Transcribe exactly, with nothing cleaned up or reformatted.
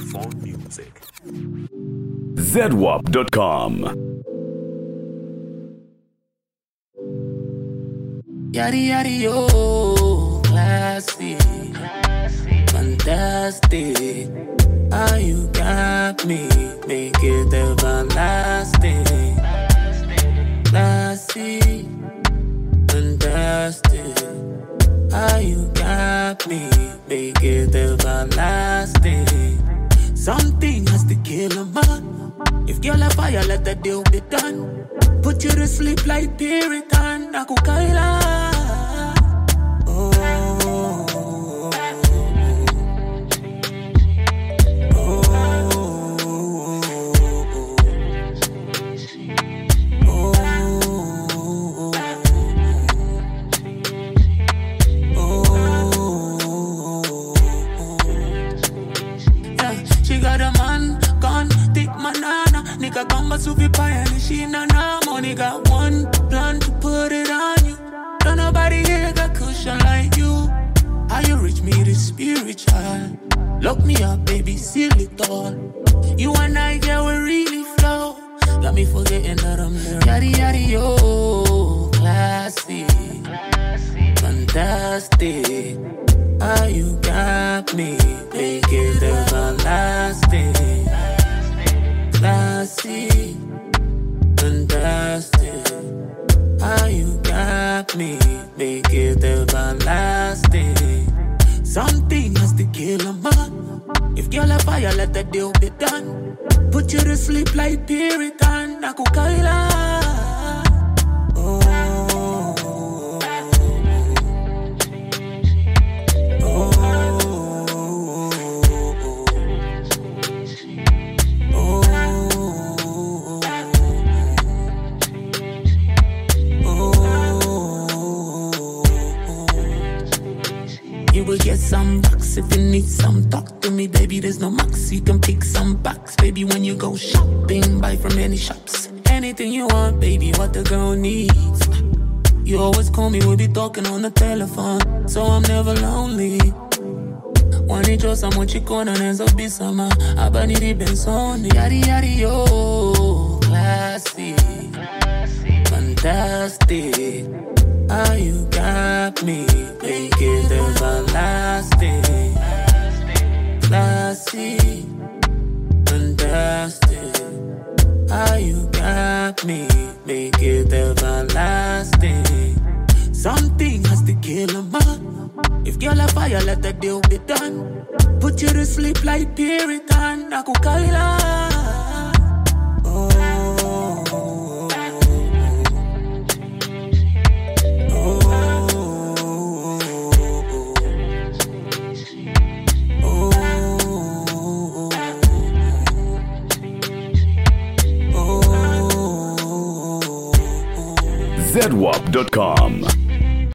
Phone music. Z W A P dot com. Yaddy yaddy yo, classy, fantastic. How you got me, make it everlasting. Classy, fantastic. How you got me, make it everlasting. Something has to kill a man. If girl a fire, let the deal be done. Put you to sleep like Puritan, Naku Kaila. Oh, oh, nigga come but sufi pie and she na na money got one plan to put it on you. Don't nobody here got cushion like you. How you reach me this spiritual? Lock me up, baby, seal it all. You and I, girl, we really flow. Got me forgetting that I'm there. Yaddy yaddy yo, classy, fantastic. How you got me, make it everlasting. Classy, fantastic. How you got me, make it everlasting. Something has to kill a man. If girl a fire, let the deal be done. Put you to sleep like Puritan, Naku Kaila. Oh, oh, you will get some bucks if you need some. Talk to me, baby, there's no max. You can pick some bucks, baby, when you go shopping. Buy from any shops. Anything you want, baby, what the girl needs. You always call me, we'll be talking on the telephone. So I'm never lonely. Wanijua samo chikona nenzo bisama. Abani di bensoni. Yadi yadi yo, classy, fantastic. How you got me, make it everlasting. Classy, fantastic. How you got me, make it everlasting. Something has to kill a man. If girl a fire, let the deal be done. Put you to sleep like Puritan, Naku Kaila. Oh, Z W A P dot com.